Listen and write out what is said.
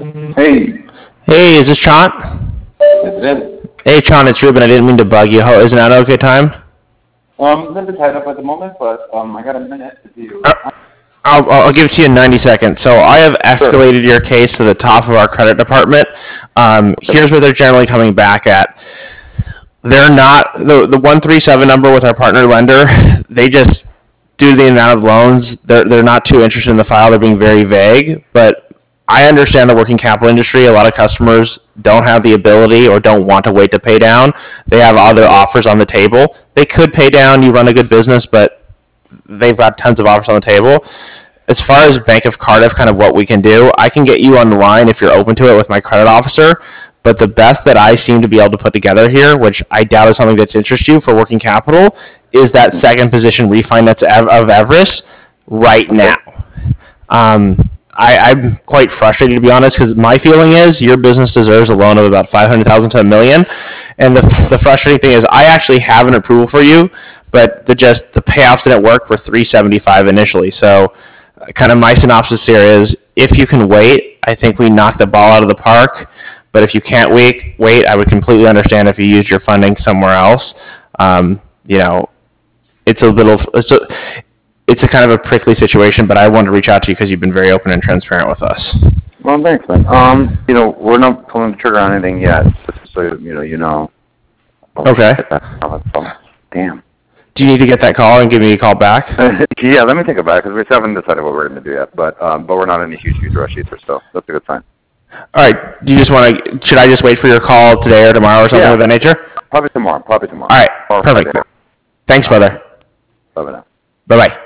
Hey, Hey, is this Chant? yes it is. Hey, Chant, it's Ruben. I didn't mean to bug you. Isn't that an okay time? A little bit tied up at the moment, but I got a minute to do. Uh, I'll give it to you in 90 seconds. So I have Sure. escalated your case to the top of our credit department. Here's where they're generally coming back at. They're not, the 137 number with our partner lender, they just, due to the amount of loans, they're not too interested in the file. They're being very vague, but I understand the working capital industry. A lot of customers don't have the ability or don't want to wait to pay down. They have other offers on the table. They could pay down. You run a good business, but they've got tons of offers on the table. As far as Bank of Cardiff, kind of what we can do, I can get you on the line if you're open to it with my credit officer. But the best that I seem to be able to put together here, which I doubt is something that's interests you for working capital, is that second position refinance of Everest right now. Um, I'm quite frustrated, to be honest, because my feeling is your business deserves a loan of about 500,000 to a million. And the frustrating thing is I actually have an approval for you, but the payoffs didn't work for 375 initially. So kind of my synopsis here is if you can wait, I think we knock the ball out of the park. But if you can't wait, I would completely understand if you used your funding somewhere else. Um, you know, it's a little, it's a kind of a prickly situation, but I wanted to reach out to you because you've been very open and transparent with us. Well, thanks, man. We're not pulling the trigger on anything yet, just so you know. Okay. Damn. Do you need to get that call and give me a call back? Yeah, let me think about it because we still haven't decided what we're going to do yet. But we're not in a huge rush either, so that's a good sign. All right. Do you just want to? Should I just wait for your call today or tomorrow or something of that nature? Probably tomorrow. All right. Perfect. Thanks, brother. Bye now. Bye bye.